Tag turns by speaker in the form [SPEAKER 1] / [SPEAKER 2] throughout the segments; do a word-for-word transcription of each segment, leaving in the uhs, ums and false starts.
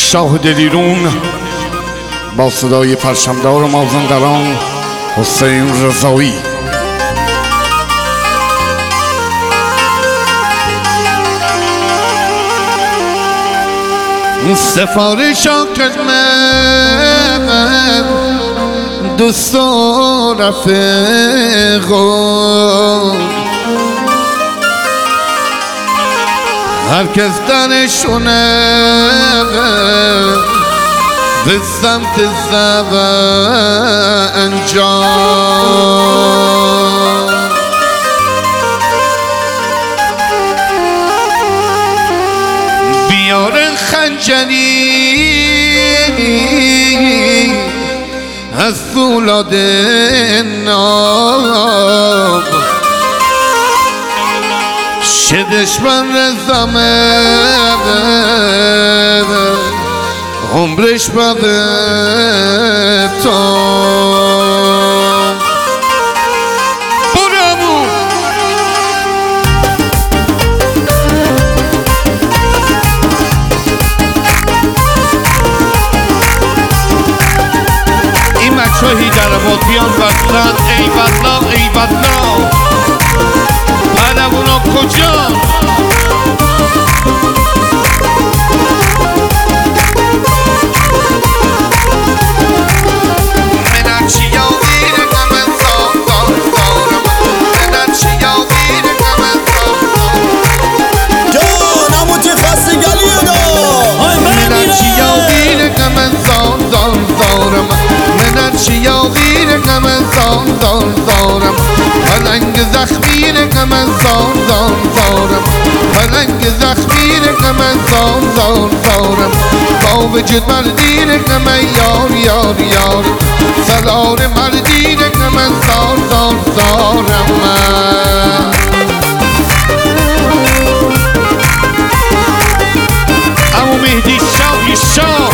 [SPEAKER 1] شاه دلیرون با صدای پرچمدار مازندران حسین رضایی. سفارش من دوست و رفیقان هر کس درشونه به سمت زب انجام بیار خنجری از فولاد ناب شدش من رزامه عمرش بده تو برامو این مچهی در آبادیان بستن ای بدلا ای بدلا بعدم اونا کجا پلنگ زخمیر که من زار زار زارم پلنگ زخمیر که من زار زار زارم با وجود مردینه که من یار یار یار سلار مردینه که من زار زار زارم امو مهدی شاهی شاه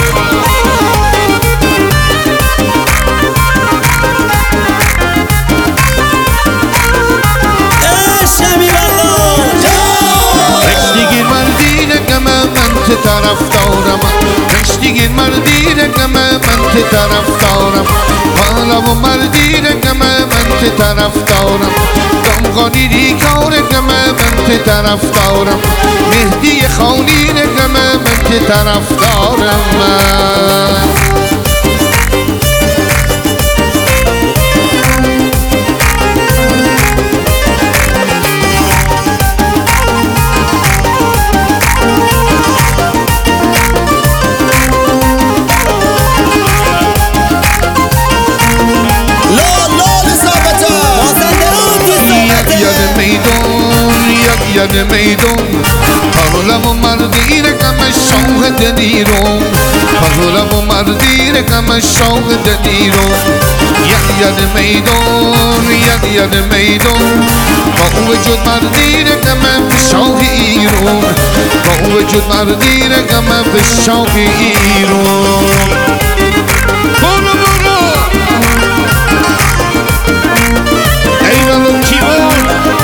[SPEAKER 1] طرف دارم رشتگی مردینه که من ته طرف دارم حالا و مردینه که من ته طرف دارم دمغانی ریکاره که من ته طرف دارم مهدی خانینه که من ته طرف دارم یاد میدون پاغلم و مردینه که من شاه دلیرم پاغلم و مردینه که من شاه دلیرم یاد یاد میدون یاد یاد میدون با وجود مردینه که من شاه ایران با وجود مردینه که من شاه ایران برو برو ایران کیوان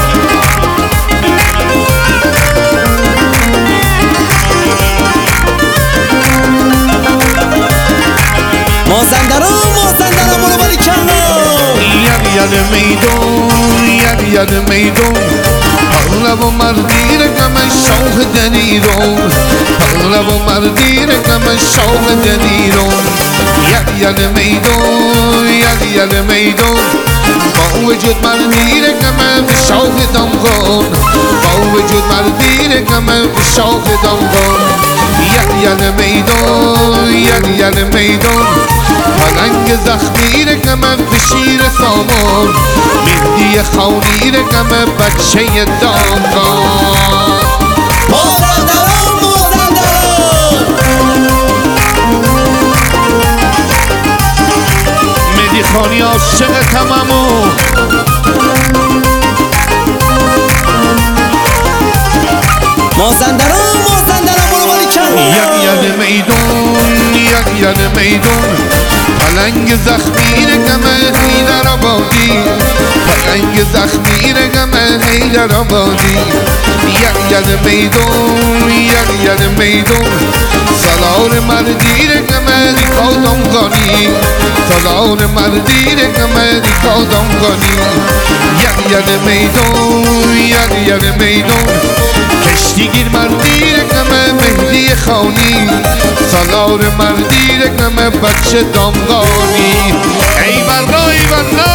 [SPEAKER 2] مازندران مازندران برو باری کلا
[SPEAKER 1] یاد یاد میدون یاد یاد میدون پاغلم و مردینه که من شاه دلیرم پاغلم و مردینه که من شاه دلیرم یاد یاد میدون یاد یاد میدون با وجود مردینه که من شاه دمغان با وجود مردینه که من شاه دمغان یاد یاد میدون یاد یاد میدون پلنگ زخمینه که من شیر سامان مهدی خانینه که من بچه دامغان
[SPEAKER 2] مازندران مازندران
[SPEAKER 1] مهدی خانی عاشق تمامو
[SPEAKER 2] مازندران مازندران برو باری کلا
[SPEAKER 1] یاد یاد میدون یاد یاد میدون پلنگ زخمینه که من حیدر آبادی پلنگ زخمینه که من حیدر آبادی یک ید میدون یک ید میدون سلار مردی رقملی کادم کنی سالار مردی رقملی کادم کنی یر یر میدون یر یر میدون کشتیگیر مردی رقم مهدی خانی سالار مردی رقم بچه دامغانی ای بلا ای بلا